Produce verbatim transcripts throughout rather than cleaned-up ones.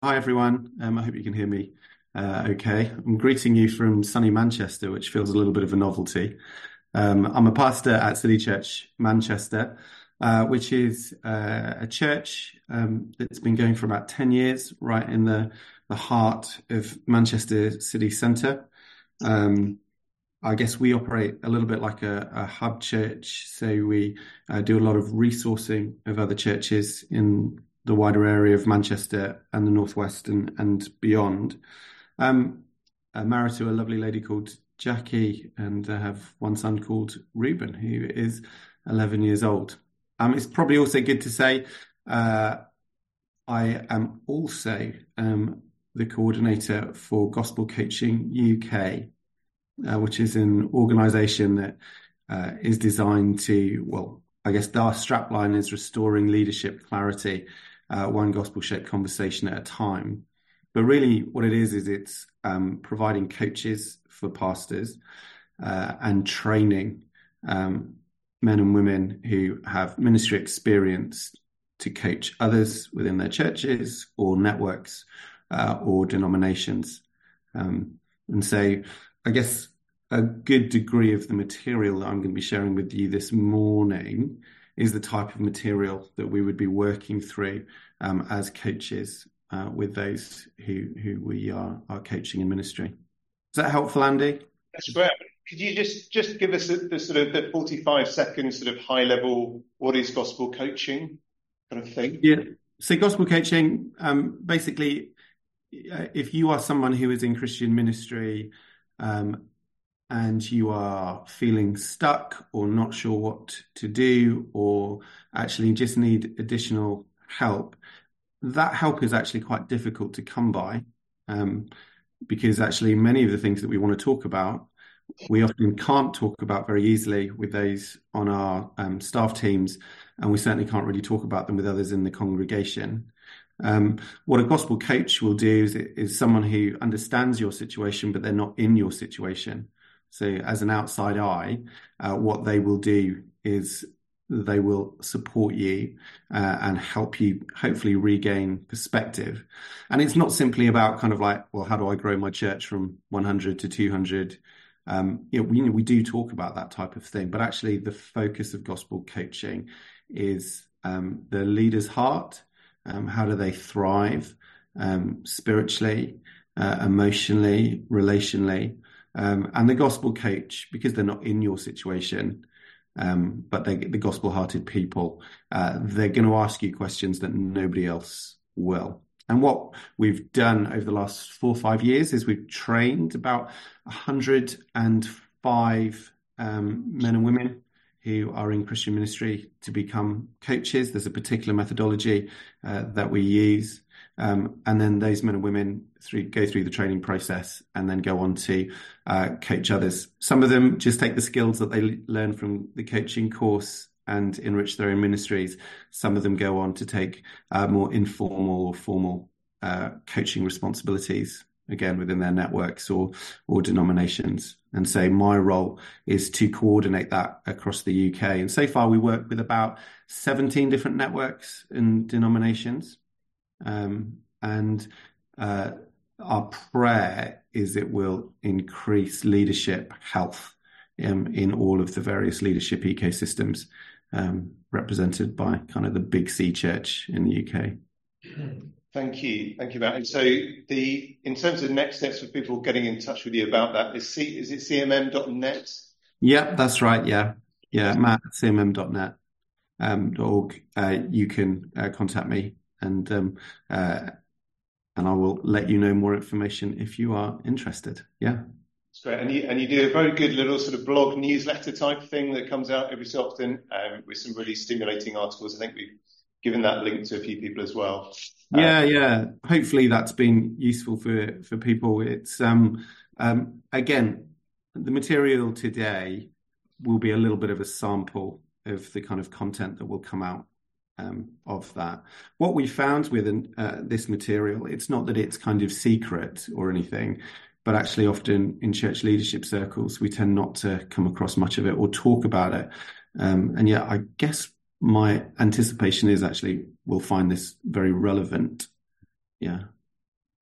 Hi everyone. Um, I hope you can hear me uh, okay. I'm greeting you from sunny Manchester, which feels a little bit of a novelty. Um, I'm a pastor at City Church Manchester, uh, which is uh, a church um, that's been going for about ten years, right in the, the heart of Manchester city centre. Um, I guess we operate a little bit like a, a hub church, so we uh, do a lot of resourcing of other churches in the wider area of Manchester and the Northwest and, and beyond. Um, I'm married to a lovely lady called Jackie, and I have one son called Reuben, who is eleven years old. Um, it's probably also good to say uh, I am also um, the coordinator for Gospel Coaching U K, uh, which is an organisation that uh, is designed to, well, I guess our strapline is restoring leadership clarity, uh, one gospel-shaped conversation at a time. But really what it is, is it's um, providing coaches for pastors uh, and training um, men and women who have ministry experience to coach others within their churches or networks uh, or denominations. Um, and so I guess a good degree of the material that I'm going to be sharing with you this morning is the type of material that we would be working through um, as coaches uh, with those who who we are, are coaching in ministry. Is that helpful, Andy? That's great. Could you just just give us the, the sort of the forty-five second sort of high level, what is gospel coaching kind of thing? Yeah. So gospel coaching, um, basically, if you are someone who is in Christian ministry, um, and you are feeling stuck or not sure what to do, or actually just need additional help, that help is actually quite difficult to come by, um, because actually many of the things that we want to talk about, we often can't talk about very easily with those on our um, staff teams, and we certainly can't really talk about them with others in the congregation. Um, what a gospel coach will do is, is someone who understands your situation, but they're not in your situation. So as an outside eye, uh, what they will do is they will support you uh, and help you hopefully regain perspective. And it's not simply about kind of like, well, how do I grow my church from one hundred to two hundred? Um, you know, we, you know, we do talk about that type of thing, but actually the focus of gospel coaching is um, the leader's heart. Um, how do they thrive um, spiritually, uh, emotionally, relationally? Um, and the gospel coach, because they're not in your situation, um, but they're the gospel-hearted people, uh, they're going to ask you questions that nobody else will. And what we've done over the last four or five years is we've trained about one hundred five um, men and women who are in Christian ministry to become coaches. There's a particular methodology uh, that we use. Um, and then those men and women through, go through the training process and then go on to uh, coach others. Some of them just take the skills that they learn from the coaching course and enrich their own ministries. Some of them go on to take uh, more informal or formal uh, coaching responsibilities, again, within their networks or or denominations. And so my role is to coordinate that across the U K. And so far we work with about seventeen different networks and denominations. Um, and uh, our prayer is it will increase leadership health um, in all of the various leadership ecosystems um, represented by kind of the big C church in the U K. Thank you. Thank you, Matt. And so the in terms of next steps for people getting in touch with you about that, is, C, is it c m m dot net? Yeah, that's right. Yeah. Yeah, Matt at c m m dot net. Um, .org, uh, you can uh, contact me and um, uh, and I will let you know more information if you are interested. Yeah. That's great. And you, and you do a very good little sort of blog newsletter type thing that comes out every so often um, with some really stimulating articles. I think we've given that link to a few people as well. Yeah, um, yeah. Hopefully that's been useful for, for people. It's, um, um, again, the material today will be a little bit of a sample of the kind of content that will come out um, of that. What we found with uh, this material, it's not that it's kind of secret or anything, but actually often in church leadership circles, we tend not to come across much of it or talk about it. Um, and yet I guess my anticipation is actually we'll find this very relevant. Yeah.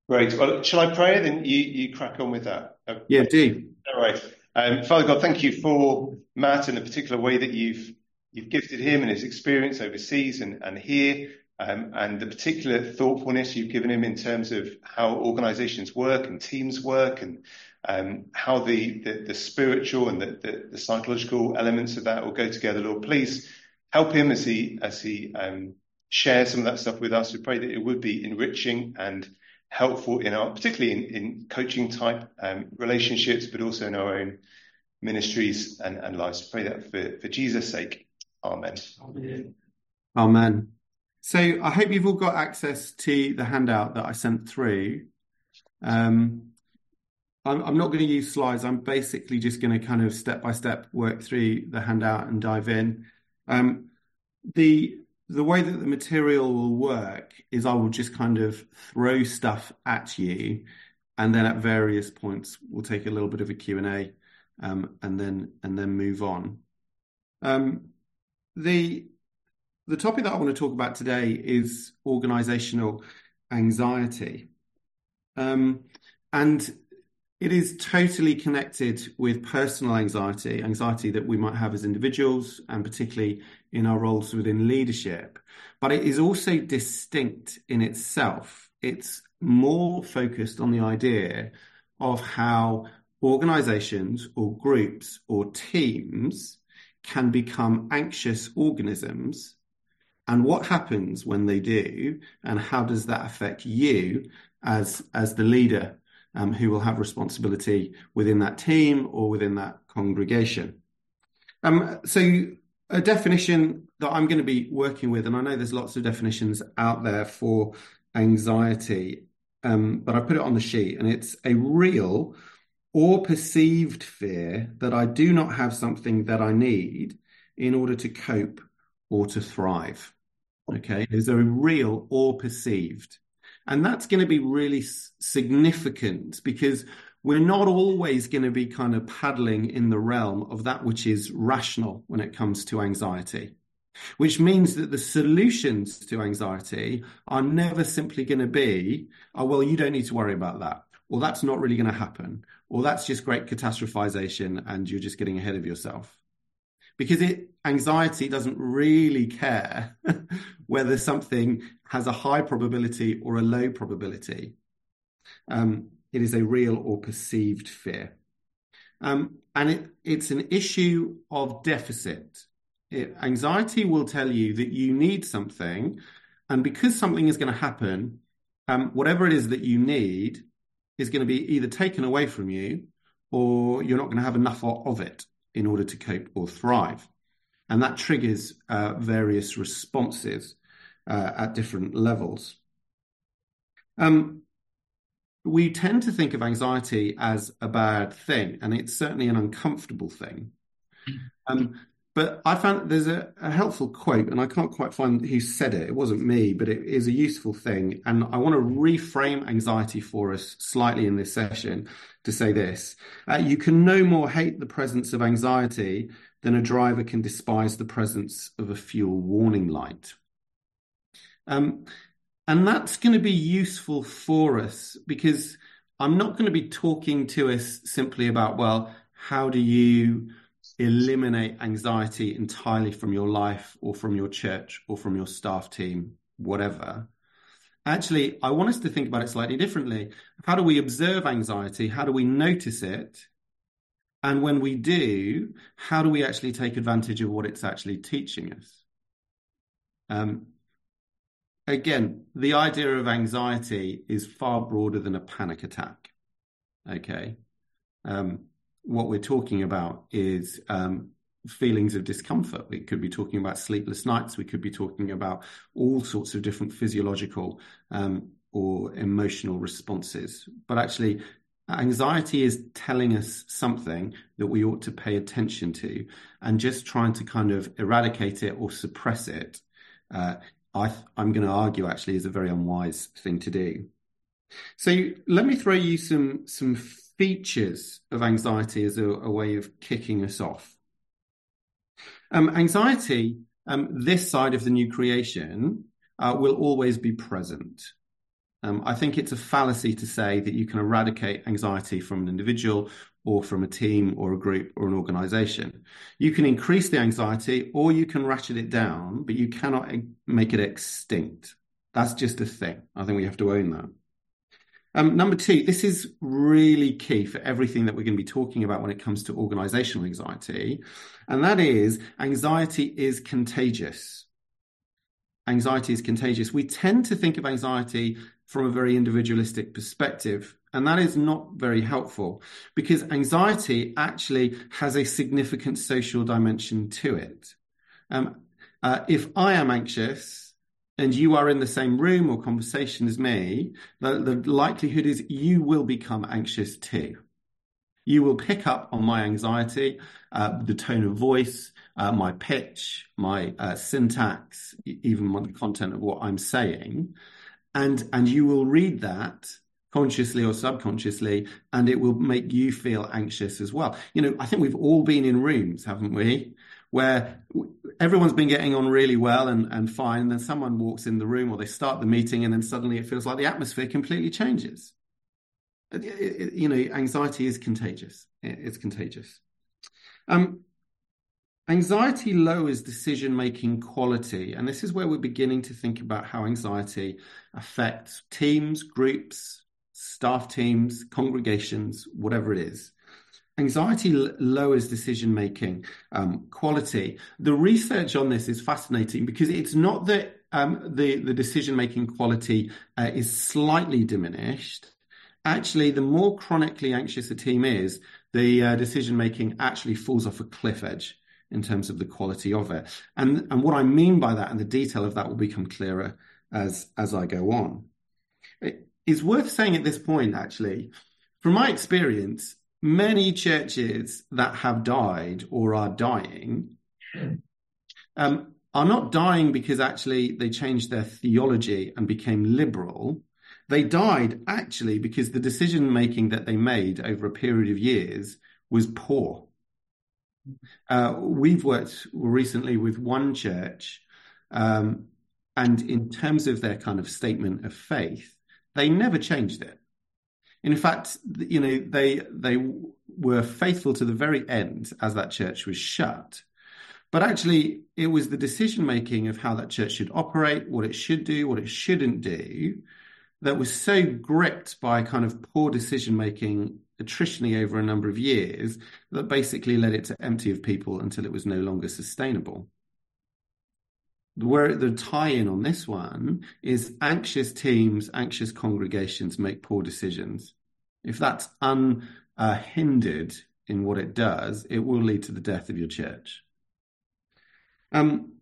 Great. Well, shall I pray? Then you, you crack on with that. Yeah, do. All right. Um, Father God, thank you for Matt and the particular way that you've you've gifted him and his experience overseas and, and here, um, and the particular thoughtfulness you've given him in terms of how organizations work and teams work, and um, how the, the, the spiritual and the, the, the psychological elements of that all go together. Lord, please help him as he as he um, shares some of that stuff with us. We pray that it would be enriching and helpful in our, particularly in, in coaching type um, relationships, but also in our own ministries and, and lives. Pray that for, for Jesus' sake. Amen. Amen. Amen. So I hope you've all got access to the handout that I sent through. Um, I'm, I'm not going to use slides. I'm basically just going to kind of step by step work through the handout and dive in. Um, the The way that the material will work is I will just kind of throw stuff at you, and then at various points we'll take a little bit of a Q and A, um, and then and then move on. Um, the the topic that I want to talk about today is organizational anxiety, um, and it is totally connected with personal anxiety, anxiety that we might have as individuals, and particularly in our roles within leadership. But it is also distinct in itself. It's more focused on the idea of how organizations or groups or teams can become anxious organisms, and what happens when they do, and how does that affect you as, as the leader Um, who will have responsibility within that team or within that congregation. Um, so a definition that I'm going to be working with, and I know there's lots of definitions out there for anxiety, um, but I put it on the sheet, and it's a real or perceived fear that I do not have something that I need in order to cope or to thrive. Okay, is there a real or perceived? And that's going to be really significant, because we're not always going to be kind of paddling in the realm of that which is rational when it comes to anxiety, which means that the solutions to anxiety are never simply going to be, oh, well, you don't need to worry about that, or that's not really going to happen, or that's just great catastrophization and you're just getting ahead of yourself. Because it, anxiety doesn't really care whether something has a high probability or a low probability. Um, it is a real or perceived fear. Um, and it, it's an issue of deficit. It, anxiety will tell you that you need something, and because something is going to happen, um, whatever it is that you need is going to be either taken away from you, or you're not going to have enough of it in order to cope or thrive. And that triggers uh, various responses uh, at different levels. Um, we tend to think of anxiety as a bad thing, and it's certainly an uncomfortable thing. Um, but I found there's a, a helpful quote, and I can't quite find who said it. It wasn't me, but it is a useful thing. And I want to reframe anxiety for us slightly in this session to say this. Uh, you can no more hate the presence of anxiety than a driver can despise the presence of a fuel warning light. Um, and that's going to be useful for us, because I'm not going to be talking to us simply about, well, how do you eliminate anxiety entirely from your life or from your church or from your staff team, whatever. Actually, I want us to think about it slightly differently. How do we observe anxiety? How do we notice it? And when we do, how do we actually take advantage of what it's actually teaching us? Um, again, the idea of anxiety is far broader than a panic attack. Okay. Um, what we're talking about is um, feelings of discomfort. We could be talking about sleepless nights. We could be talking about all sorts of different physiological um, or emotional responses. But actually, anxiety is telling us something that we ought to pay attention to, and just trying to kind of eradicate it or suppress it, uh, I th- I'm going to argue actually is a very unwise thing to do. So let me throw you some, some features of anxiety as a, a way of kicking us off. Um, anxiety, um, this side of the new creation, uh, will always be present. Um, I think it's a fallacy to say that you can eradicate anxiety from an individual or from a team or a group or an organization. You can increase the anxiety or you can ratchet it down, but you cannot make it extinct. That's just a thing. I think we have to own that. Um, number two, this is really key for everything that we're going to be talking about when it comes to organizational anxiety, and that is anxiety is contagious. Anxiety is contagious. We tend to think of anxiety from a very individualistic perspective, and that is not very helpful because anxiety actually has a significant social dimension to it. Um, uh, if I am anxious, and you are in the same room or conversation as me, the, the likelihood is you will become anxious too. You will pick up on my anxiety, uh, the tone of voice, uh, my pitch, my uh, syntax, even the content of what I'm saying. And, and you will read that consciously or subconsciously, and it will make you feel anxious as well. You know, I think we've all been in rooms, haven't we, where everyone's been getting on really well and, and fine, and then someone walks in the room or they start the meeting and then suddenly it feels like the atmosphere completely changes. It, it, you know, anxiety is contagious. It, it's contagious. Um, anxiety lowers decision-making quality, and this is where we're beginning to think about how anxiety affects teams, groups, staff teams, congregations, whatever it is. Anxiety l- lowers decision-making um, quality. The research on this is fascinating because it's not that um, the, the decision-making quality uh, is slightly diminished. Actually, the more chronically anxious a team is, the uh, decision-making actually falls off a cliff edge in terms of the quality of it. And, and what I mean by that and the detail of that will become clearer as, as I go on. It is worth saying at this point, actually, from my experience, many churches that have died or are dying um, are not dying because actually they changed their theology and became liberal. They died actually because the decision-making that they made over a period of years was poor. Uh, we've worked recently with one church, um, and in terms of their kind of statement of faith, they never changed it. In fact, you know, they they were faithful to the very end as that church was shut. But actually, it was the decision-making of how that church should operate, what it should do, what it shouldn't do, that was so gripped by kind of poor decision-making attritionally over a number of years that basically led it to empty of people until it was no longer sustainable. Where the tie-in on this one is anxious teams, anxious congregations make poor decisions. If that's unhindered in what it does, it will lead to the death of your church. Um,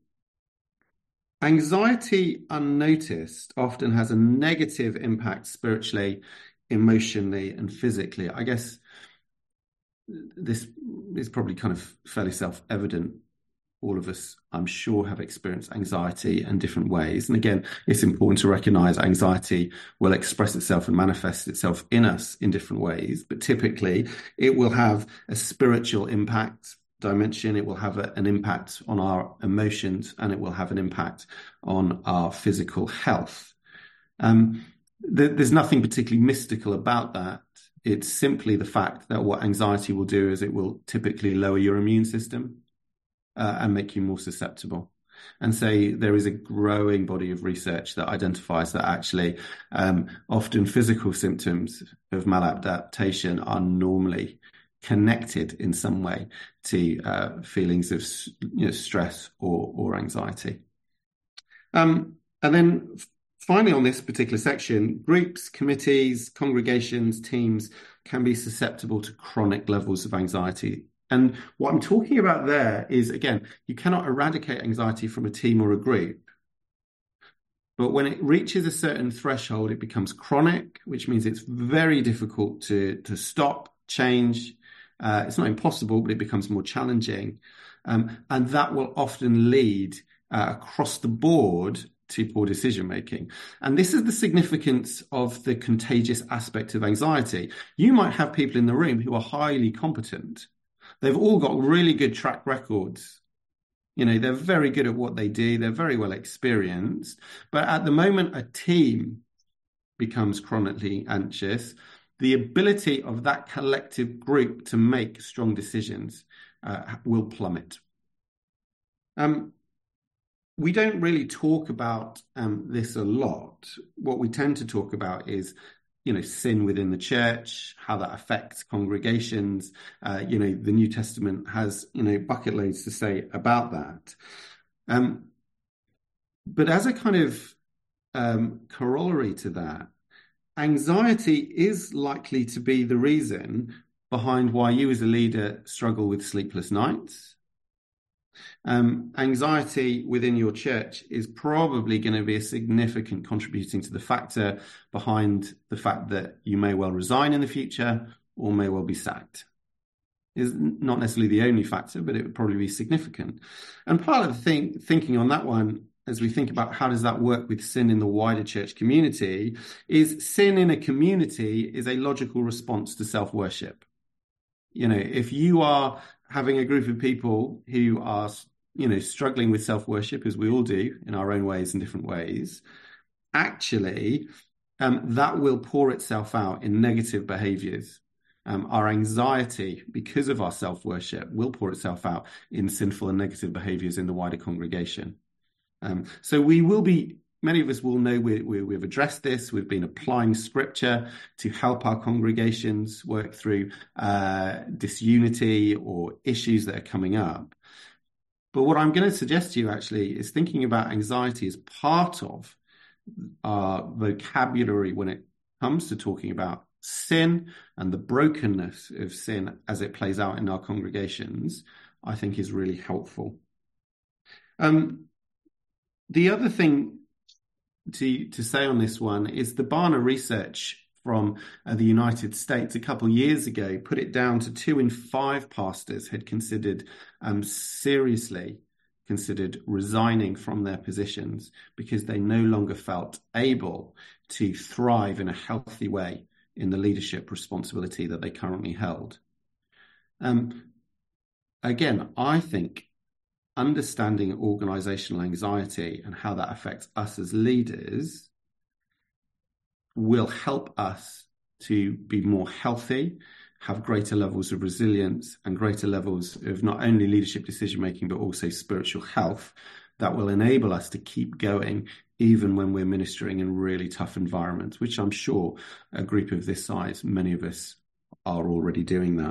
anxiety unnoticed often has a negative impact spiritually, emotionally, and physically. I guess this is probably kind of fairly self-evident. All of us, I'm sure, have experienced anxiety in different ways. And again, it's important to recognize anxiety will express itself and manifest itself in us in different ways. But typically, it will have a spiritual impact dimension. It will have a, an impact on our emotions, and it will have an impact on our physical health. Um, th- there's nothing particularly mystical about that. It's simply the fact that what anxiety will do is it will typically lower your immune system. Uh, and make you more susceptible. And so there is a growing body of research that identifies that actually um, often physical symptoms of maladaptation are normally connected in some way to uh, feelings of you know, stress or, or anxiety. Um, and then finally on this particular section, groups, committees, congregations, teams can be susceptible to chronic levels of anxiety. And what I'm talking about there is, again, you cannot eradicate anxiety from a team or a group. But when it reaches a certain threshold, it becomes chronic, which means it's very difficult to, to stop, change. Uh, it's not impossible, but it becomes more challenging. Um, and that will often lead uh, across the board to poor decision-making. And this is the significance of the contagious aspect of anxiety. You might have people in the room who are highly competent. They've all got really good track records. You know, they're very good at what they do. They're very well experienced. But at the moment a team becomes chronically anxious, the ability of that collective group to make strong decisions uh, will plummet. Um, we don't really talk about um, this a lot. What we tend to talk about is, you know, sin within the church, how that affects congregations. Uh, you know, the New Testament has, you know, bucket loads to say about that. Um, but as a kind of um, corollary to that, anxiety is likely to be the reason behind why you as a leader struggle with sleepless nights. Um, anxiety within your church is probably going to be a significant contributing to the factor behind the fact that you may well resign in the future or may well be sacked. Is not necessarily the only factor, but it would probably be significant. And part of the thing, thinking on that one, as we think about how does that work with sin in the wider church community, is sin in a community is a logical response to self-worship. You know, if you are having a group of people who are, you know, struggling with self-worship, as we all do in our own ways and different ways, actually, um, that will pour itself out in negative behaviors. Um, our anxiety, because of our self-worship, will pour itself out in sinful and negative behaviors in the wider congregation. Um, so we will be, many of us will know we, we, we've addressed this. We've been applying scripture to help our congregations work through uh, disunity or issues that are coming up. But what I'm going to suggest to you actually is thinking about anxiety as part of our vocabulary when it comes to talking about sin and the brokenness of sin as it plays out in our congregations, I think is really helpful. Um, the other thing to, to say on this one is the Barna research from uh, the United States a couple of years ago put it down to two in five pastors had considered um, seriously considered resigning from their positions because they no longer felt able to thrive in a healthy way in the leadership responsibility that they currently held. Um, again, I think understanding organizational anxiety and how that affects us as leaders will help us to be more healthy, have greater levels of resilience and greater levels of not only leadership decision-making, but also spiritual health that will enable us to keep going even when we're ministering in really tough environments, which I'm sure a group of this size, many of us are already doing that.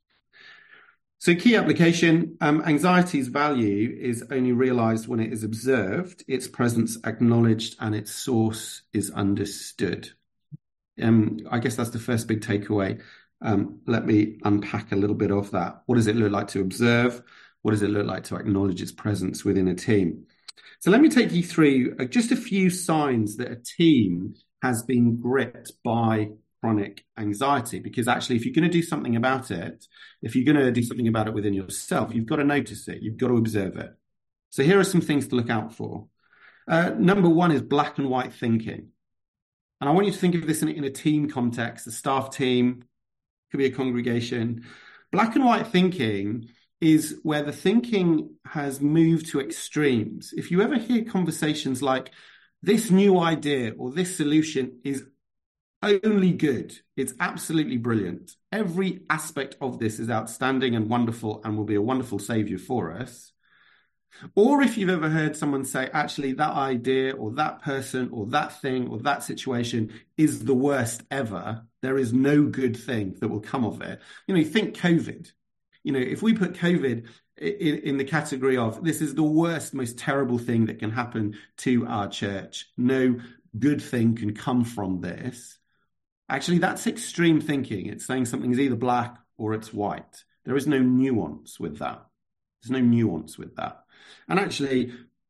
So key application, um, anxiety's value is only realized when it is observed, its presence acknowledged, and its source is understood. Um, I guess that's the first big takeaway. Um, let me unpack a little bit of that. What does it look like to observe? What does it look like to acknowledge its presence within a team? So let me take you through just a few signs that a team has been gripped by chronic anxiety, because actually if you're going to do something about it, if you're going to do something about it within yourself, you've got to notice it, you've got to observe it. So here are some things to look out for. Uh, number one is black and white thinking. And I want you to think of this in, in a team context, a staff team, could be a congregation. Black and white thinking is where the thinking has moved to extremes. If you ever hear conversations like, this new idea or this solution is only good, it's absolutely brilliant, every aspect of this is outstanding and wonderful and will be a wonderful savior for us. Or if you've ever heard someone say, actually, that idea or that person or that thing or that situation is the worst ever, there is no good thing that will come of it. You know, think COVID. You know, if we put COVID in, in the category of this is the worst, most terrible thing that can happen to our church, no good thing can come from this. Actually, that's extreme thinking. It's saying something is either black or it's white. There is no nuance with that. There's no nuance with that. And actually,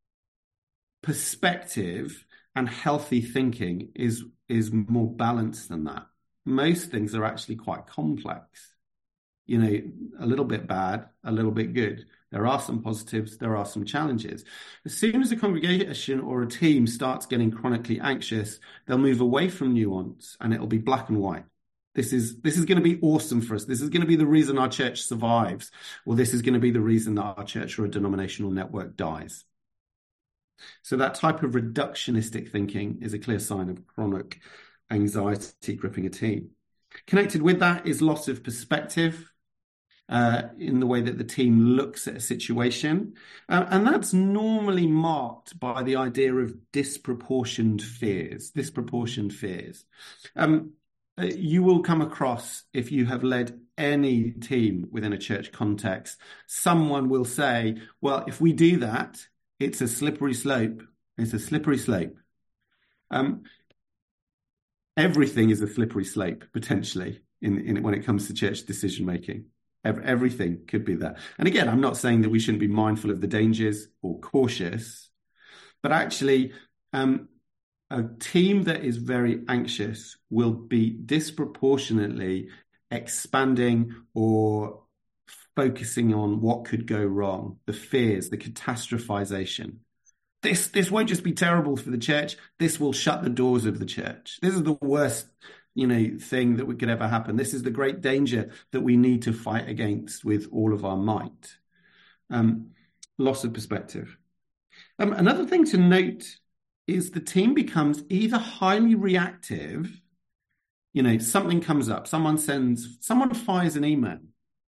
perspective and healthy thinking is, is more balanced than that. Most things are actually quite complex. You know, a little bit bad, a little bit good. There are some positives, there are some challenges. As soon as a congregation or a team starts getting chronically anxious, they'll move away from nuance and it'll be black and white. This is, this is going to be awesome for us. This is going to be the reason our church survives, or this is going to be the reason that our church or a denominational network dies. So that type of reductionistic thinking is a clear sign of chronic anxiety gripping a team. Connected with that is loss of perspective uh, in the way that the team looks at a situation. Uh, and that's normally marked by the idea of disproportioned fears, disproportioned fears. Um, uh, you will come across, if you have led any team within a church context, someone will say, well, if we do that, it's a slippery slope. It's a slippery slope. Um, everything is a slippery slope, potentially, in, in when it comes to church decision-making. Every, everything could be that. And again, I'm not saying that we shouldn't be mindful of the dangers or cautious, but actually, um, a team that is very anxious will be disproportionately expanding or focusing on what could go wrong, the fears, the catastrophization. This, this won't just be terrible for the church. This will shut the doors of the church. This is the worst, you know, thing that could ever happen. This is the great danger that we need to fight against with all of our might. Um, loss of perspective. Um, another thing to note is the team becomes either highly reactive, you know, something comes up, someone sends, someone fires an email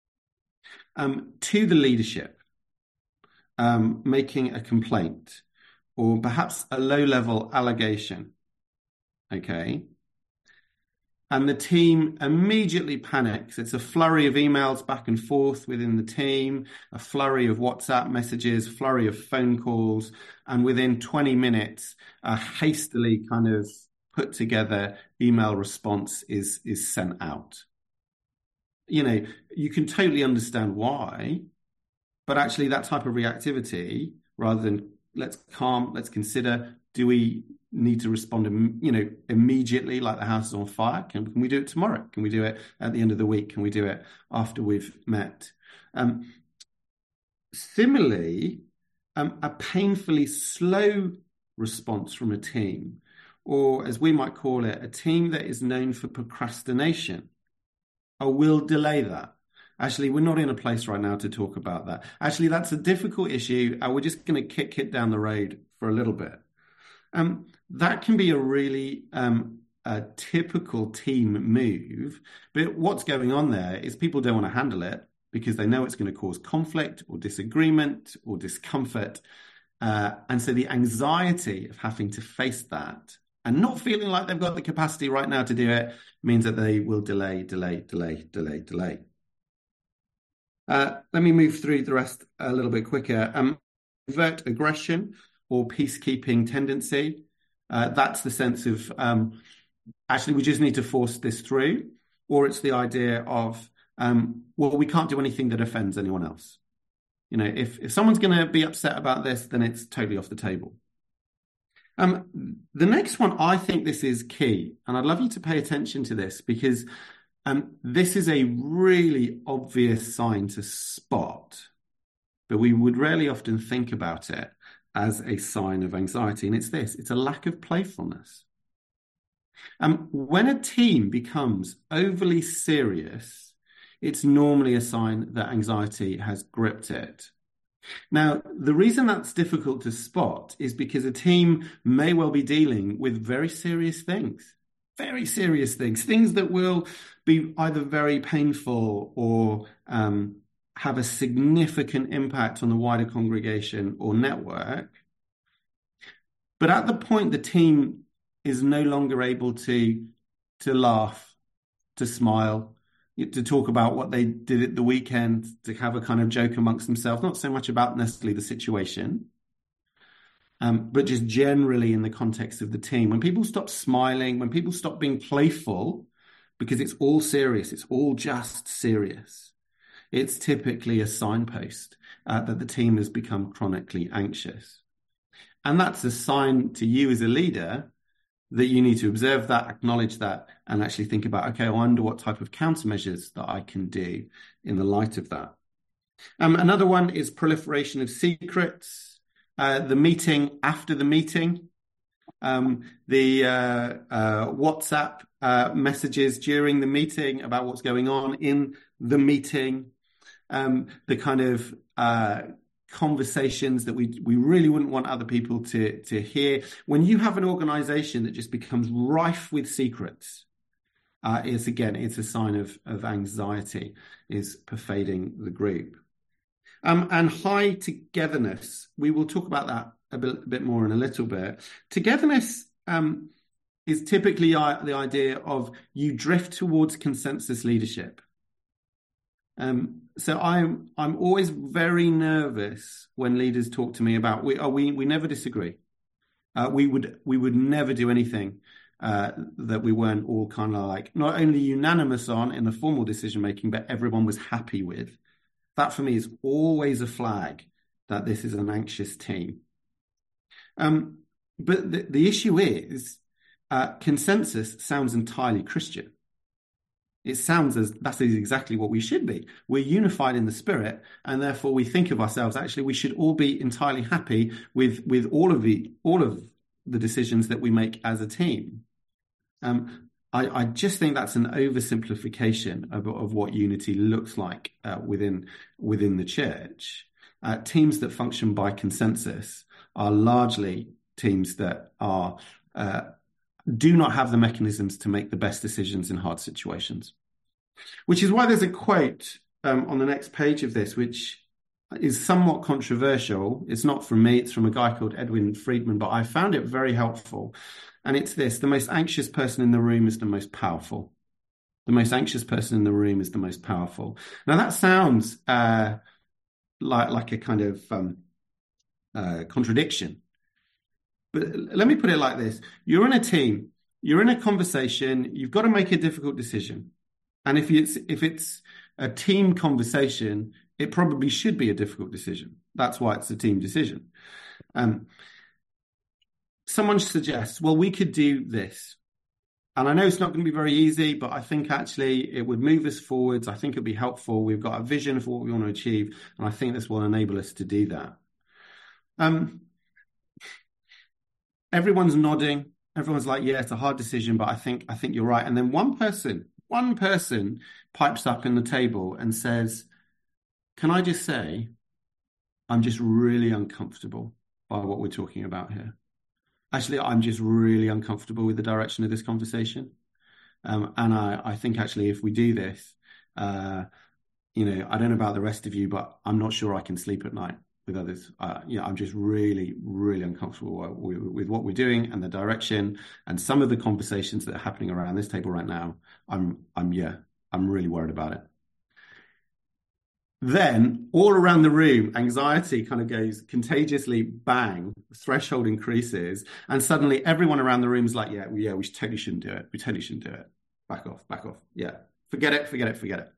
um, to the leadership, um, making a complaint, or perhaps a low-level allegation, okay? And the team immediately panics. It's a flurry of emails back and forth within the team, a flurry of WhatsApp messages, flurry of phone calls, and within twenty minutes, a hastily kind of put together email response is, is sent out. You know, you can totally understand why, but actually that type of reactivity, rather than let's calm, let's consider, do we need to respond, you know, immediately like the house is on fire? Can, can we do it tomorrow? Can we do it at the end of the week? Can we do it after we've met? Um, similarly, um, a painfully slow response from a team, or as we might call it, a team that is known for procrastination, or will delay that. Actually, we're not in a place right now to talk about that. Actually, that's a difficult issue. Uh, we're just going to kick it down the road for a little bit. Um, that can be a really um, a typical team move. But what's going on there is people don't want to handle it because they know it's going to cause conflict or disagreement or discomfort. Uh, and so the anxiety of having to face that and not feeling like they've got the capacity right now to do it means that they will delay, delay, delay, delay, delay. Uh, let me move through the rest a little bit quicker. Um, overt aggression or peacekeeping tendency. Uh, that's the sense of, um, actually, we just need to force this through. Or it's the idea of, um, well, we can't do anything that offends anyone else. You know, if, if someone's going to be upset about this, then it's totally off the table. Um, the next one, I think this is key. And I'd love you to pay attention to this because Um, this is a really obvious sign to spot, but we would rarely often think about it as a sign of anxiety. And it's this, it's a lack of playfulness. Um, when a team becomes overly serious, it's normally a sign that anxiety has gripped it. Now, the reason that's difficult to spot is because a team may well be dealing with very serious things. Very serious things, things that will be either very painful or um, have a significant impact on the wider congregation or network. But at the point the team is no longer able to, to laugh, to smile, to talk about what they did at the weekend, to have a kind of joke amongst themselves, not so much about necessarily the situation, Um, but just generally in the context of the team. When people stop smiling, when people stop being playful, because it's all serious, it's all just serious, it's typically a signpost uh, that the team has become chronically anxious. And that's a sign to you as a leader that you need to observe that, acknowledge that, and actually think about, okay, I wonder what type of countermeasures that I can do in the light of that. Um, another one is proliferation of secrets. Uh, the meeting after the meeting, um, the uh, uh, WhatsApp uh, messages during the meeting about what's going on in the meeting, um, the kind of uh, conversations that we we really wouldn't want other people to to hear. When you have an organization that just becomes rife with secrets, uh, it's again, it's a sign of, of anxiety is pervading the group. Um, and high togetherness, we will talk about that a bit, a bit more in a little bit. Togetherness um, is typically uh, the idea of you drift towards consensus leadership. Um, so I'm I'm always very nervous when leaders talk to me about we oh, we we never disagree. Uh, we would we would never do anything uh, that we weren't all kind of like not only unanimous on in the formal decision making, but everyone was happy with. That for me is always a flag that this is an anxious team. Um, but the, the issue is uh, consensus sounds entirely Christian. It sounds as that is exactly what we should be. We're unified in the spirit, and therefore we think of ourselves, actually, we should all be entirely happy with, with all of the all of the decisions that we make as a team. Um, I, I just think that's an oversimplification of, of what unity looks like uh, within within the church. Uh, teams that function by consensus are largely teams that are uh, do not have the mechanisms to make the best decisions in hard situations. Which is why there's a quote um, on the next page of this, which is somewhat controversial. It's not from me, it's from a guy called Edwin Friedman, but I found it very helpful. And it's this: the most anxious person in the room is the most powerful. The most anxious person in the room is the most powerful. Now that sounds uh, like, like a kind of um, uh, contradiction. But let me put it like this. You're in a team, you're in a conversation, you've got to make a difficult decision. And if it's, if it's a team conversation, it probably should be a difficult decision. That's why it's a team decision. Um, someone suggests, well, we could do this. And I know it's not going to be very easy, but I think actually it would move us forwards. I think it'd be helpful. We've got a vision for what we want to achieve. And I think this will enable us to do that. Um, everyone's nodding. Everyone's like, yeah, it's a hard decision, but I think, I think you're right. And then one person, one person pipes up in the table and says, can I just say, I'm just really uncomfortable by what we're talking about here. Actually, I'm just really uncomfortable with the direction of this conversation. Um, and I, I think actually if we do this, uh, you know, I don't know about the rest of you, but I'm not sure I can sleep at night with others. Uh, you know, I'm just really, really uncomfortable with, with what we're doing and the direction and some of the conversations that are happening around this table right now. I'm, I'm, yeah, I'm really worried about it. Then all around the room, anxiety kind of goes contagiously bang, threshold increases, and suddenly everyone around the room is like, yeah, well, yeah, we totally shouldn't do it. We totally shouldn't do it. Back off, back off. Yeah, forget it, forget it, forget it.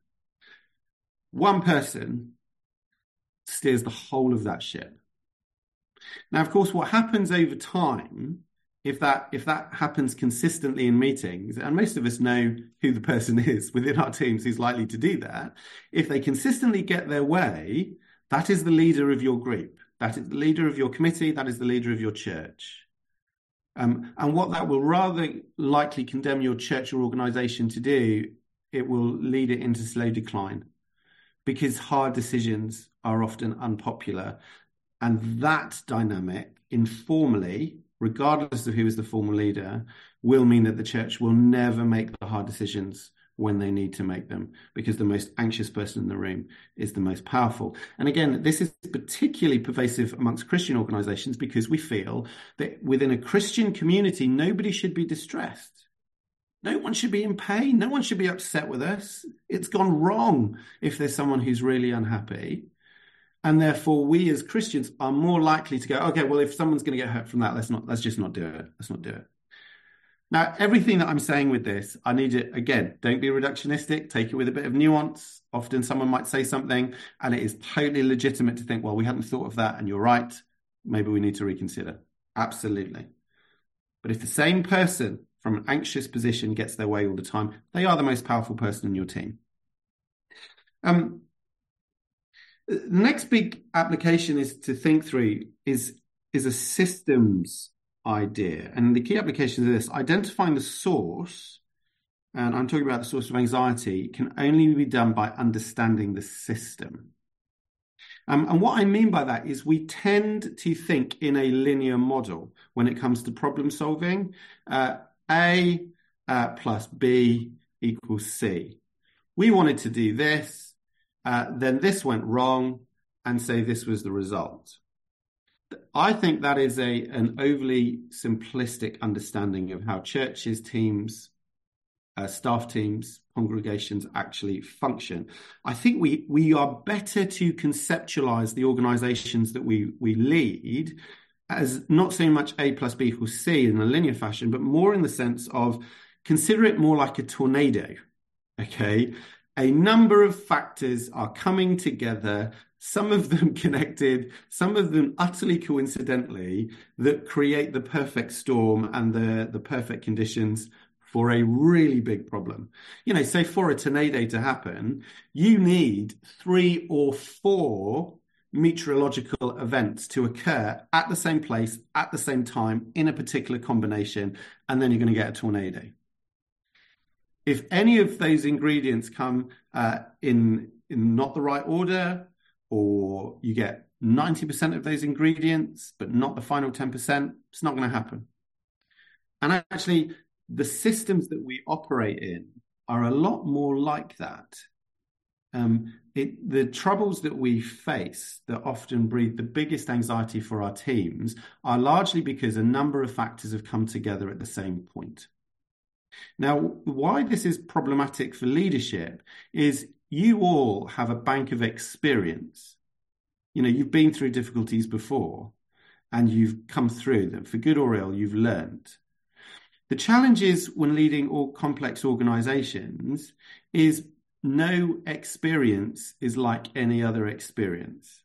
One person steers the whole of that ship. Now, of course, what happens over time, if that if that happens consistently in meetings, and most of us know who the person is within our teams who's likely to do that, if they consistently get their way, that is the leader of your group. That is the leader of your committee. That is the leader of your church. Um, and what that will rather likely condemn your church or organization to do, it will lead it into slow decline, because hard decisions are often unpopular. And that dynamic informally, regardless of who is the formal leader, will mean that the church will never make the hard decisions when they need to make them, because the most anxious person in the room is the most powerful. And again, this is particularly pervasive amongst Christian organizations, because we feel that within a Christian community, nobody should be distressed. No one should be in pain. No one should be upset with us. It's gone wrong if there's someone who's really unhappy. And therefore, we as Christians are more likely to go, okay, well, if someone's going to get hurt from that, let's not, let's just not do it. Let's not do it. Now, everything that I'm saying with this, I need it, again, don't be reductionistic, take it with a bit of nuance. Often someone might say something and it is totally legitimate to think, well, we hadn't thought of that and you're right. Maybe we need to reconsider. Absolutely. But if the same person from an anxious position gets their way all the time, they are the most powerful person in your team. Um, The next big application is to think through is, is a systems idea. And the key applications of this, identifying the source, and I'm talking about the source of anxiety, can only be done by understanding the system. Um, and what I mean by that is we tend to think in a linear model when it comes to problem solving. Uh, A uh, plus B equals C. We wanted to do this, uh, then this went wrong, and say this was the result. I think that is a an overly simplistic understanding of how churches, teams, uh, staff teams, congregations actually function. I think we we are better to conceptualize the organizations that we we lead as not so much A plus B equals C in a linear fashion, but more in the sense of consider it more like a tornado. Okay, a number of factors are coming together, some of them connected, some of them utterly coincidentally, that create the perfect storm and the, the perfect conditions for a really big problem. You know, say for a tornado to happen, you need three or four meteorological events to occur at the same place, at the same time, in a particular combination, and then you're going to get a tornado. If any of those ingredients come uh, in, in not the right order, or you get ninety percent of those ingredients, but not the final ten percent, it's not going to happen. And actually, the systems that we operate in are a lot more like that. Um, it, the troubles that we face that often breed the biggest anxiety for our teams are largely because a number of factors have come together at the same point. Now, why this is problematic for leadership is you all have a bank of experience. You know, you've been through difficulties before and you've come through them. For good or ill, you've learned. The challenge is when leading all complex organizations is no experience is like any other experience,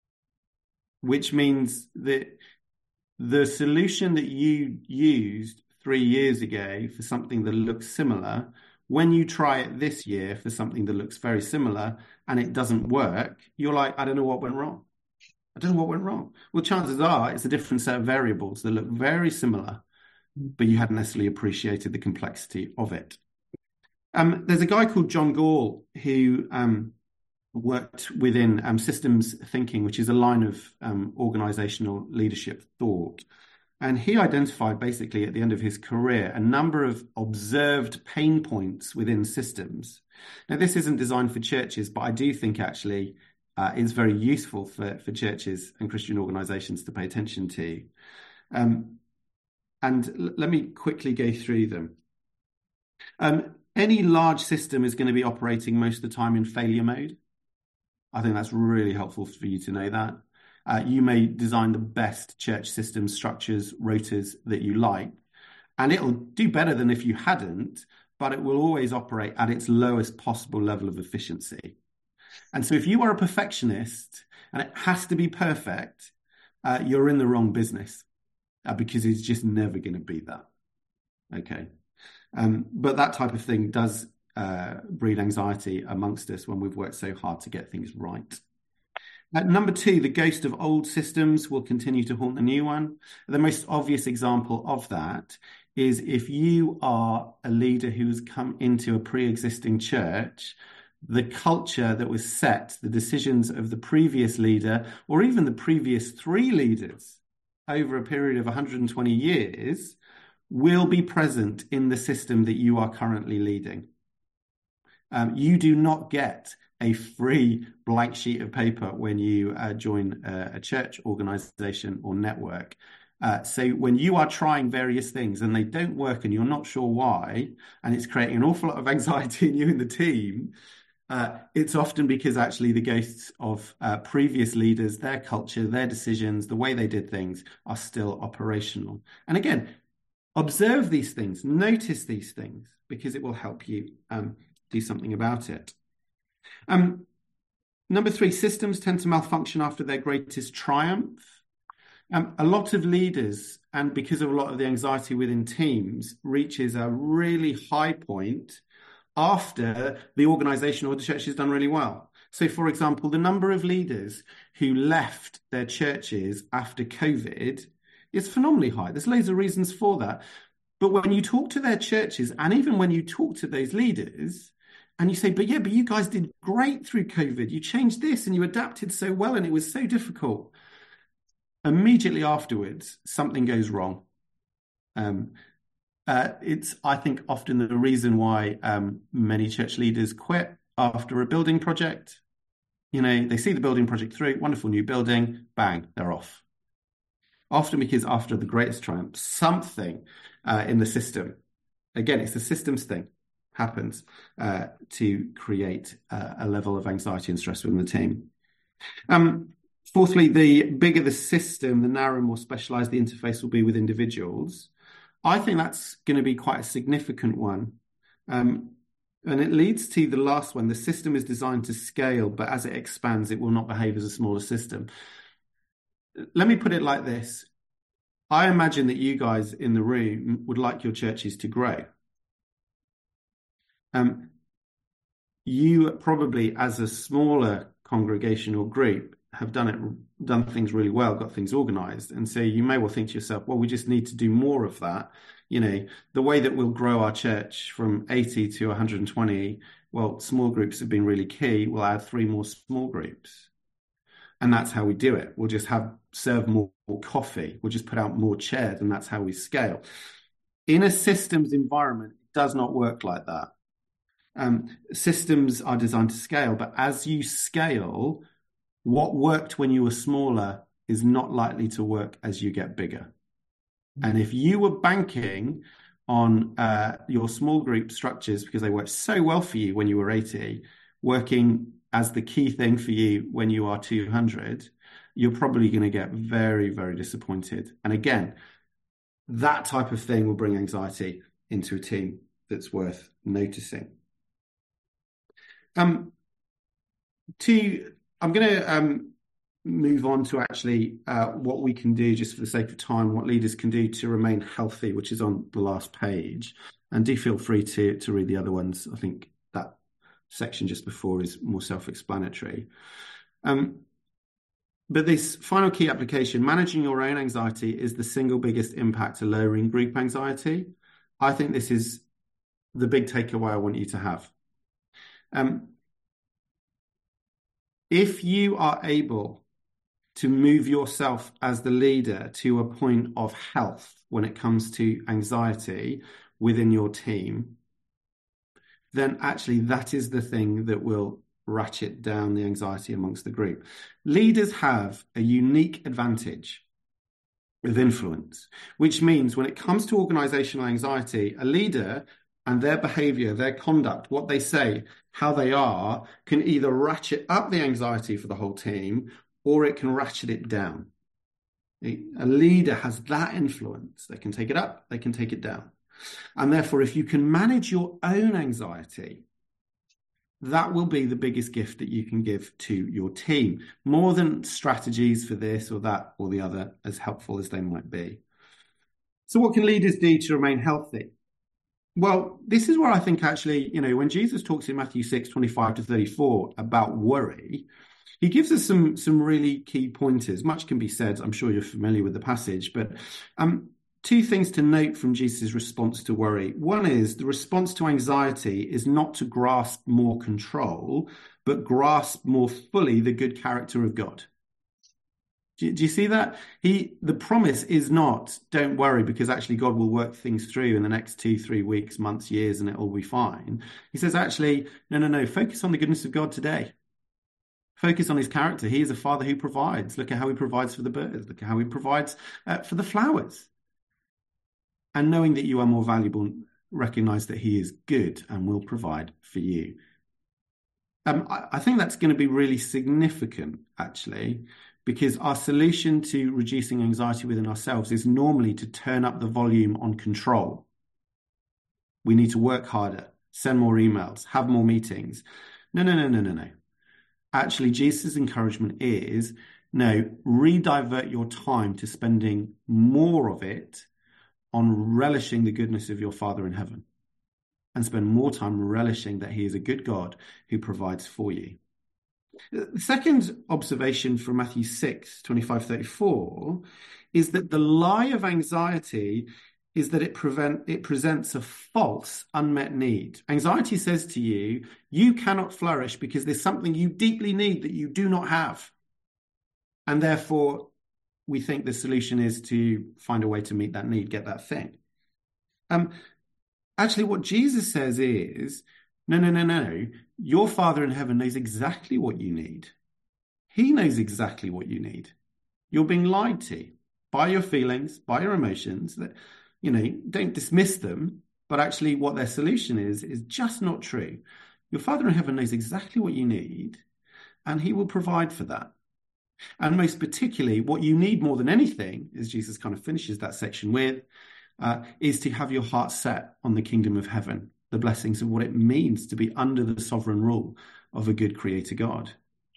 which means that the solution that you used three years ago for something that looks similar, when you try it this year for something that looks very similar and it doesn't work, you're like, I don't know what went wrong. I don't know what went wrong. Well, chances are it's a different set of variables that look very similar, but you hadn't necessarily appreciated the complexity of it. Um, there's a guy called John Gall who um, worked within um, systems thinking, which is a line of um, organizational leadership thought. And he identified basically at the end of his career a number of observed pain points within systems. Now, this isn't designed for churches, but I do think actually uh, it's very useful for, for churches and Christian organizations to pay attention to. Um, and l- let me quickly go through them. Um, any large system is going to be operating most of the time in failure mode. I think that's really helpful for you to know that. Uh, you may design the best church systems, structures, rotas that you like, and it'll do better than if you hadn't, but it will always operate at its lowest possible level of efficiency. And so if you are a perfectionist and it has to be perfect, uh, you're in the wrong business uh, because it's just never going to be that. Okay. Um, but that type of thing does uh, breed anxiety amongst us when we've worked so hard to get things right. Uh, number two, the ghost of old systems will continue to haunt the new one. The most obvious example of that is if you are a leader who's come into a pre-existing church, the culture that was set, the decisions of the previous leader, or even the previous three leaders over a period of one hundred twenty years, will be present in the system that you are currently leading. Um, you do not get a free blank sheet of paper when you uh, join a, a church organization or network. Uh, so when you are trying various things and they don't work and you're not sure why, and it's creating an awful lot of anxiety in you and the team, uh, it's often because actually the ghosts of uh, previous leaders, their culture, their decisions, the way they did things are still operational. And again, observe these things, notice these things, because it will help you um, do something about it. Um, number three, systems tend to malfunction after their greatest triumph. Um, a lot of leaders, and because of a lot of the anxiety within teams, reaches a really high point after the organization or the church has done really well. So, for example, the number of leaders who left their churches after COVID is phenomenally high. There's loads of reasons for that. But when you talk to their churches, and even when you talk to those leaders, And you say, but yeah, but you guys did great through COVID. You changed this and you adapted so well and it was so difficult. Immediately afterwards, something goes wrong. Um, uh, it's, I think, often the reason why um, many church leaders quit after a building project. You know, they see the building project through, wonderful new building, bang, they're off. Often because after the greatest triumph, something uh, in the system, again, it's a systems thing, happens uh, to create uh, a level of anxiety and stress within the team. Um, fourthly, the bigger the system, the narrower, more specialized the interface will be with individuals. I think that's going to be quite a significant one. Um, and it leads to the last one. The system is designed to scale, but as it expands, it will not behave as a smaller system. Let me put it like this. I imagine that you guys in the room would like your churches to grow. Um, you probably, as a smaller congregation or group, have done it, done things really well, got things organized. And so you may well think to yourself, well, we just need to do more of that. You know, the way that we'll grow our church from eighty to one hundred twenty, well, small groups have been really key. We'll add three more small groups. And that's how we do it. We'll just have serve more, more coffee. We'll just put out more chairs, and that's how we scale. In a systems environment, it does not work like that. Um, systems are designed to scale, but as you scale, what worked when you were smaller is not likely to work as you get bigger. And if you were banking on uh, your small group structures because they worked so well for you when you were eighty, working as the key thing for you when you are two hundred, you're probably going to get very, very disappointed. And again, that type of thing will bring anxiety into a team that's worth noticing. Um, to, I'm going to um, move on to actually uh, what we can do, just for the sake of time, what leaders can do to remain healthy, which is on the last page. And do feel free to, to read the other ones. I think that section just before is more self-explanatory. Um, but this final key application, managing your own anxiety, is the single biggest impact to lowering group anxiety. I think this is the big takeaway I want you to have. Um, if you are able to move yourself as the leader to a point of health when it comes to anxiety within your team, then actually that is the thing that will ratchet down the anxiety amongst the group. Leaders have a unique advantage with influence, which means when it comes to organizational anxiety, a leader and their behavior, their conduct, what they say, how they are, can either ratchet up the anxiety for the whole team or it can ratchet it down. A leader has that influence. They can take it up, they can take it down. And therefore, if you can manage your own anxiety, that will be the biggest gift that you can give to your team, more than strategies for this or that or the other, as helpful as they might be. So what can leaders do to remain healthy? Well, this is where I think actually, you know, when Jesus talks in Matthew six, twenty-five to thirty-four about worry, he gives us some, some really key pointers. Much can be said. I'm sure you're familiar with the passage, but um, two things to note from Jesus' response to worry. One is the response to anxiety is not to grasp more control, but grasp more fully the good character of God. Do, do you see that? He, the promise is not, don't worry, because actually God will work things through in the next two, three weeks, months, years, and it will be fine. He says, actually, no, no, no, focus on the goodness of God today. Focus on his character. He is a father who provides. Look at how he provides for the birds. Look at how he provides uh, for the flowers. And knowing that you are more valuable, recognize that he is good and will provide for you. Um, I, I think that's going to be really significant, actually, because our solution to reducing anxiety within ourselves is normally to turn up the volume on control. We need to work harder, send more emails, have more meetings. No, no, no, no, no, no. Actually, Jesus' encouragement is, no, redivert your time to spending more of it on relishing the goodness of your Father in heaven, and spend more time relishing that he is a good God who provides for you. The second observation from Matthew six, twenty-five, thirty-four is that the lie of anxiety is that it prevent it presents a false unmet need. Anxiety says to you, you cannot flourish because there's something you deeply need that you do not have. And therefore, we think the solution is to find a way to meet that need, get that thing. Um, actually, what Jesus says is, no, no, no, no. Your Father in heaven knows exactly what you need. He knows exactly what you need. You're being lied to by your feelings, by your emotions, that, you know, don't dismiss them, but actually what their solution is, is just not true. Your Father in heaven knows exactly what you need, and he will provide for that. And most particularly, what you need more than anything, as Jesus kind of finishes that section with, uh, is to have your heart set on the kingdom of heaven, the blessings of what it means to be under the sovereign rule of a good creator God,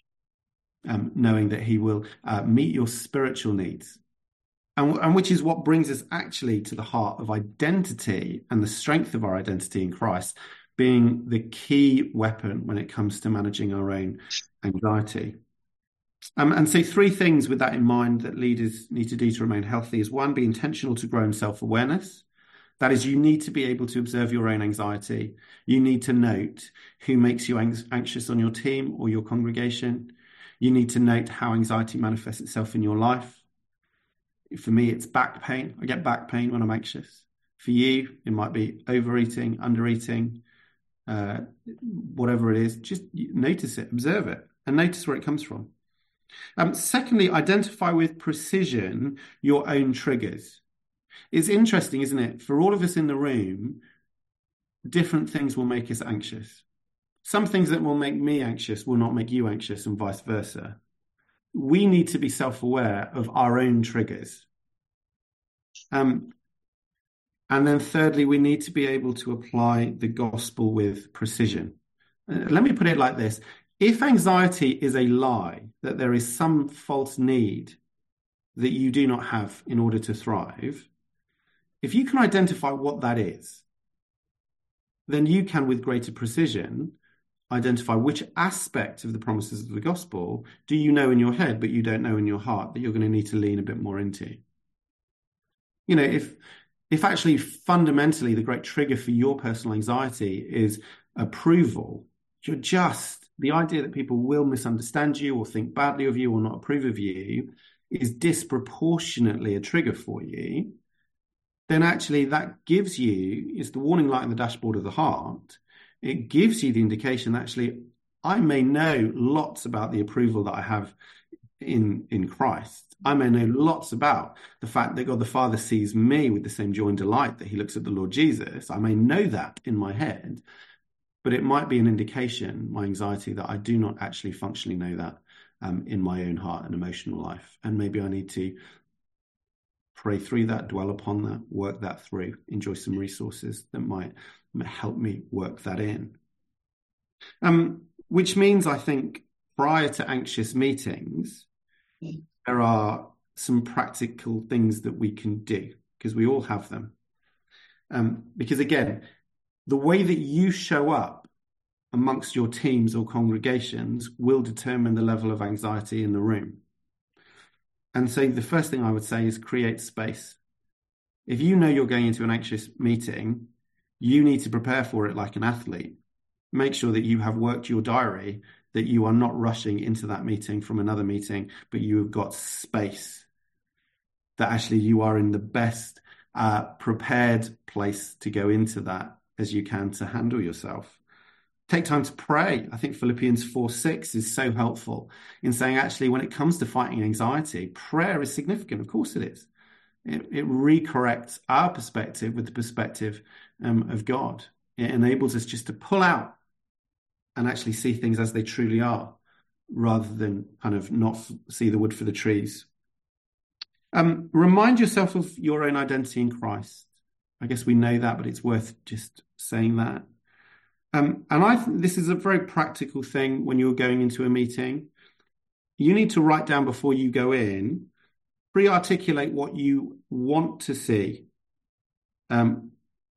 um, knowing that he will uh, meet your spiritual needs. And, and which is what brings us actually to the heart of identity and the strength of our identity in Christ being the key weapon when it comes to managing our own anxiety. Um, and so three things with that in mind that leaders need to do to remain healthy is one, be intentional to grow in self-awareness. That is, you need to be able to observe your own anxiety. You need to note who makes you ang- anxious on your team or your congregation. You need to note how anxiety manifests itself in your life. For me, it's back pain. I get back pain when I'm anxious. For you, it might be overeating, undereating, uh, whatever it is. Just notice it, observe it, and notice where it comes from. Um, secondly, identify with precision your own triggers. It's interesting, isn't it? For all of us in the room, different things will make us anxious. Some things that will make me anxious will not make you anxious, and vice versa. We need to be self-aware of our own triggers. Um, and then thirdly, we need to be able to apply the gospel with precision. Uh, let me put it like this. If anxiety is a lie, that there is some false need that you do not have in order to thrive, if you can identify what that is, then you can, with greater precision, identify which aspect of the promises of the gospel do you know in your head, but you don't know in your heart that you're going to need to lean a bit more into. You know, if if actually fundamentally the great trigger for your personal anxiety is approval, you're just, the idea that people will misunderstand you or think badly of you or not approve of you is disproportionately a trigger for you, then actually that gives you, it's the warning light in the dashboard of the heart. It gives you the indication that actually I may know lots about the approval that I have in, in Christ. I may know lots about the fact that God the Father sees me with the same joy and delight that he looks at the Lord Jesus. I may know that in my head, but it might be an indication, my anxiety, that I do not actually functionally know that um, in my own heart and emotional life. And maybe I need to pray through that, dwell upon that, work that through, enjoy some resources that might, might help me work that in. Um, which means, I think, prior to anxious meetings, there are some practical things that we can do, because we all have them. Um, because again, the way that you show up amongst your teams or congregations will determine the level of anxiety in the room. And so the first thing I would say is create space. If you know you're going into an anxious meeting, you need to prepare for it like an athlete. Make sure that you have worked your diary, that you are not rushing into that meeting from another meeting, but you have got space, that actually you are in the best uh, prepared place to go into that as you can to handle yourself. Take time to pray. I think Philippians four six is so helpful in saying, actually, when it comes to fighting anxiety, prayer is significant. Of course it is. It, it recorrects our perspective with the perspective um, of God. It enables us just to pull out and actually see things as they truly are, rather than kind of not see the wood for the trees. Um, remind yourself of your own identity in Christ. I guess we know that, but it's worth just saying that. Um, and I think this is a very practical thing when you're going into a meeting. You need to write down before you go in, pre-articulate what you want to see. Um,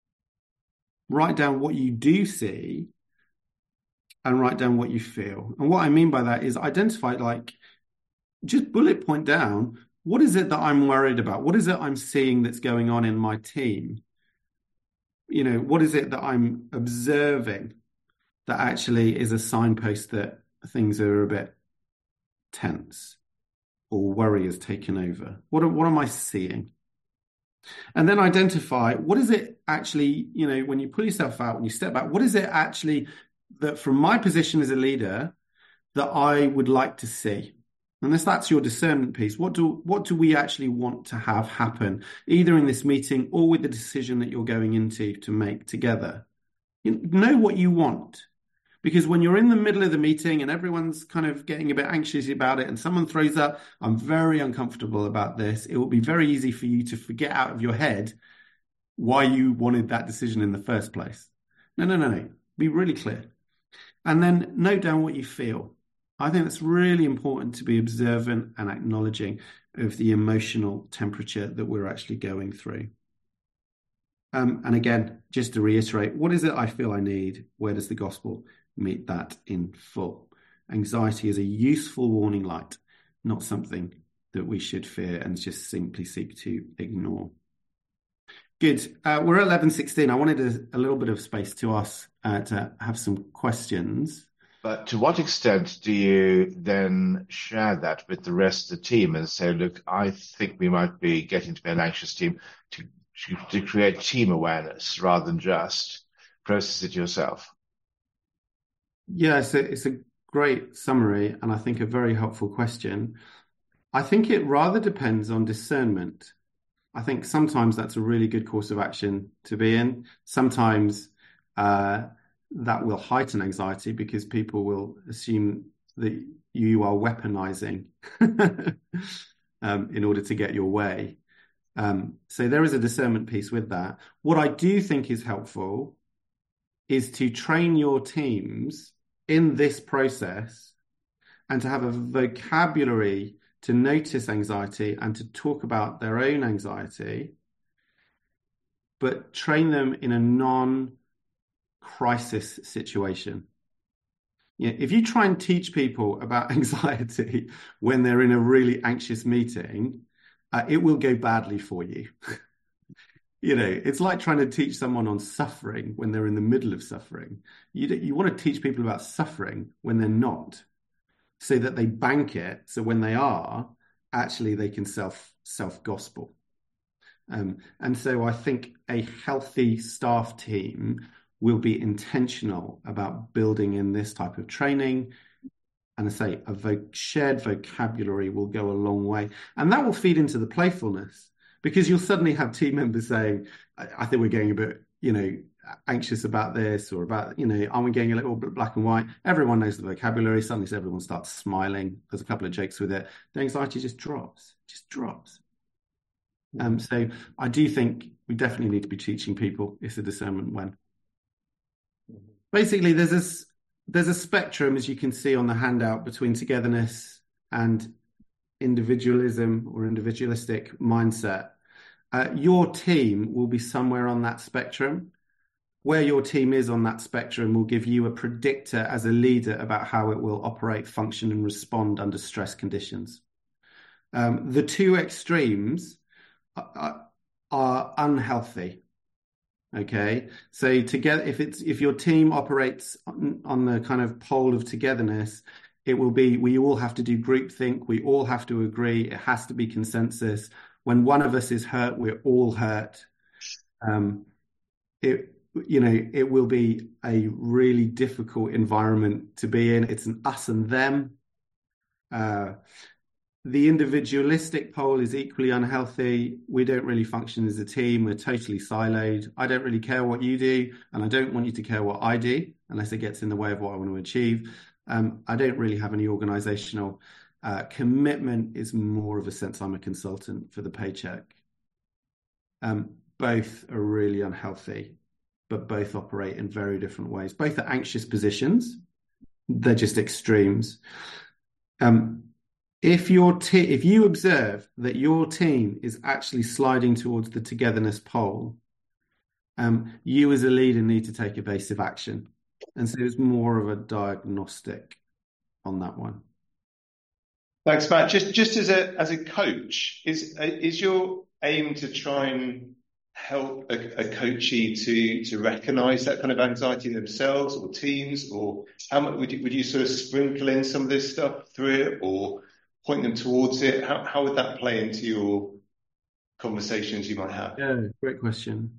write down what you do see and write down what you feel. And what I mean by that is identify, like, just bullet point down what is it that I'm worried about? What is it I'm seeing that's going on in my team? You know, what is it that I'm observing that actually is a signpost that things are a bit tense or worry has taken over? What, what am I seeing? And then identify what is it actually, you know, when you pull yourself out, when you step back, what is it actually that from my position as a leader that I would like to see? And this, that's your discernment piece. What do what do we actually want to have happen, either in this meeting or with the decision that you're going into to make together? You know what you want. Because when you're in the middle of the meeting and everyone's kind of getting a bit anxious about it and someone throws up, I'm very uncomfortable about this, it will be very easy for you to forget out of your head why you wanted that decision in the first place. No, no, no, no. Be really clear. And then note down what you feel. I think it's really important to be observant and acknowledging of the emotional temperature that we're actually going through. Um, and again, just to reiterate, what is it I feel I need? Where does the gospel meet that in full? Anxiety is a useful warning light, not something that we should fear and just simply seek to ignore. Good. Uh, we're at eleven sixteen. I wanted a, a little bit of space to ask, uh, to have some questions. But to what extent do you then share that with the rest of the team and say, look, I think we might be getting to be an anxious team, to, to create team awareness rather than just process it yourself? Yeah, it's a, it's a great summary and I think a very helpful question. I think it rather depends on discernment. I think sometimes that's a really good course of action to be in. Sometimes uh, that will heighten anxiety because people will assume that you are weaponizing um, in order to get your way. Um, so there is a discernment piece with that. What I do think is helpful is to train your teams in this process and to have a vocabulary to notice anxiety and to talk about their own anxiety, but train them in a non-crisis situation. Yeah, if you try and teach people about anxiety when they're in a really anxious meeting, uh, it will go badly for you. You know, it's like trying to teach someone on suffering when they're in the middle of suffering. You, you want to teach people about suffering when they're not, so that they bank it. So when they are, actually they can self, self-gospel. Um, and so I think a healthy staff team will be intentional about building in this type of training. And I say a vo- shared vocabulary will go a long way. And that will feed into the playfulness. Because you'll suddenly have team members saying, I, I think we're getting a bit, you know, anxious about this or about, you know, are we getting a little bit black and white? Everyone knows the vocabulary. Suddenly everyone starts smiling. There's a couple of jokes with it. The anxiety just drops, just drops. Um, so I do think we definitely need to be teaching people. It's a discernment when. Basically, there's this, there's a spectrum, as you can see on the handout, between togetherness and individualism or individualistic mindset. Uh, your team will be somewhere on that spectrum. Where your team is on that spectrum will give you a predictor as a leader about how it will operate, function, and respond under stress conditions. Um, the two extremes are, are unhealthy. Okay, so together, if it's if your team operates on, on the kind of pole of togetherness, it will be we all have to do groupthink. We all have to agree. It has to be consensus. When one of us is hurt, we're all hurt. Um, it, you know, it will be a really difficult environment to be in. It's an us and them. Uh, the individualistic pole is equally unhealthy. We don't really function as a team. We're totally siloed. I don't really care what you do, and I don't want you to care what I do unless it gets in the way of what I want to achieve. Um, I don't really have any organizational uh, commitment. Is more of a sense I'm a consultant for the paycheck. Um, both are really unhealthy, but both operate in very different ways. Both are anxious positions. They're just extremes. Um, if your te- if you observe that your team is actually sliding towards the togetherness pole, um, you as a leader need to take evasive action. And so it's more of a diagnostic on that one. Thanks, Matt. Just just as a as a coach, is is your aim to try and help a, a coachee to to recognise that kind of anxiety in themselves or teams, or how much would you would you sort of sprinkle in some of this stuff through it, or point them towards it? How how would that play into your conversations you might have? Yeah, great question.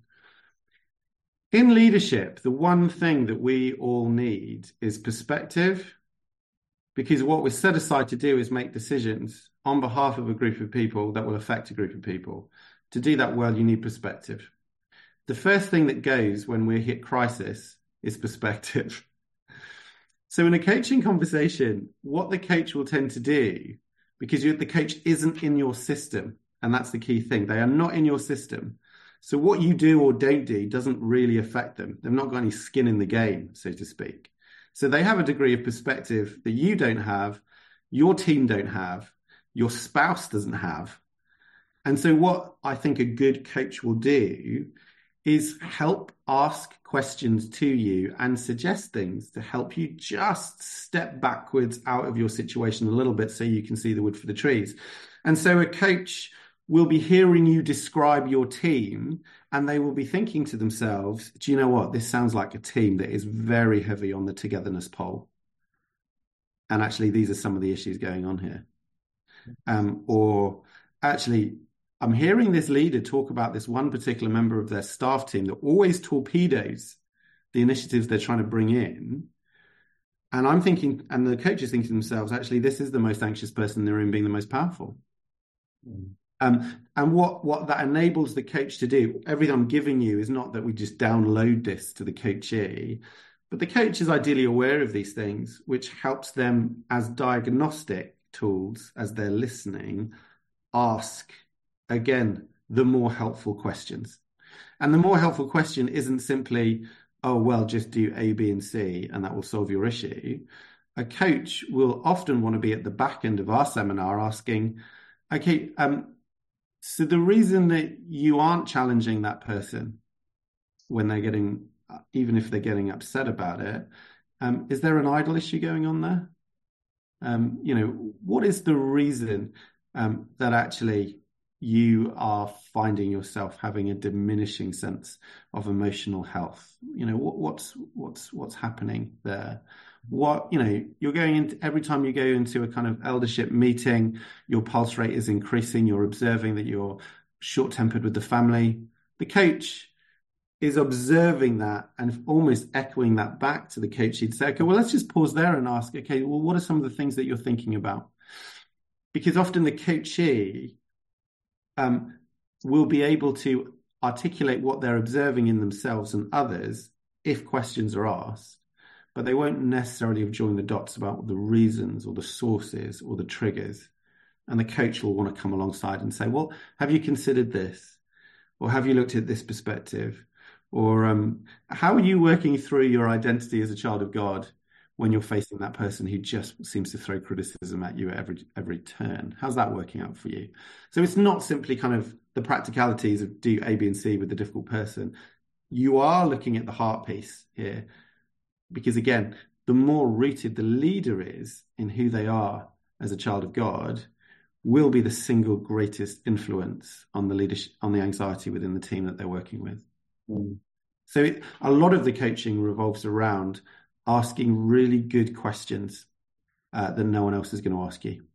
In leadership, the one thing that we all need is perspective, because what we're set aside to do is make decisions on behalf of a group of people that will affect a group of people. To do that well, you need perspective. The first thing that goes when we hit crisis is perspective. So in a coaching conversation, what the coach will tend to do, because you, the coach isn't in your system, and that's the key thing, they are not in your system. So what you do or don't do doesn't really affect them. They've not got any skin in the game, so to speak. So they have a degree of perspective that you don't have, your team don't have, your spouse doesn't have. And so what I think a good coach will do is help ask questions to you and suggest things to help you just step backwards out of your situation a little bit so you can see the wood for the trees. And so a coach will be hearing you describe your team, and they will be thinking to themselves, do you know what? This sounds like a team that is very heavy on the togetherness pole. And actually, these are some of the issues going on here. Um, or actually, I'm hearing this leader talk about this one particular member of their staff team that always torpedoes the initiatives they're trying to bring in. And I'm thinking, and the coach is thinking to themselves, actually, this is the most anxious person in the room being the most powerful. Mm. Um, and what, what that enables the coach to do, everything I'm giving you is not that we just download this to the coachee, but the coach is ideally aware of these things, which helps them as diagnostic tools, as they're listening, ask, again, the more helpful questions. And the more helpful question isn't simply, oh, well, just do A, B, and C, and that will solve your issue. A coach will often want to be at the back end of our seminar asking, okay, um, so the reason that you aren't challenging that person when they're getting, even if they're getting upset about it, um, is there an idol issue going on there? Um, you know, what is the reason um, that actually you are finding yourself having a diminishing sense of emotional health? You know, what, what's what's what's happening there? What, you know, you're going into, every time you go into a kind of eldership meeting, your pulse rate is increasing. You're observing that you're short-tempered with the family. The coach is observing that and almost echoing that back to the coach. He'd say, okay, well, let's just pause there and ask, okay, well, what are some of the things that you're thinking about? Because often the coachee um, will be able to articulate what they're observing in themselves and others if questions are asked, but they won't necessarily have joined the dots about the reasons or the sources or the triggers. And the coach will want to come alongside and say, well, have you considered this? Or have you looked at this perspective? Or um, how are you working through your identity as a child of God when you're facing that person who just seems to throw criticism at you at every, every turn? How's that working out for you? So it's not simply kind of the practicalities of do A, B, and C with the difficult person. You are looking at the heart piece here. Because again, the more rooted the leader is in who they are as a child of God, will be the single greatest influence on the leadership, on the anxiety within the team that they're working with. Mm. So it, a lot of the coaching revolves around asking really good questions uh, that no one else is going to ask you.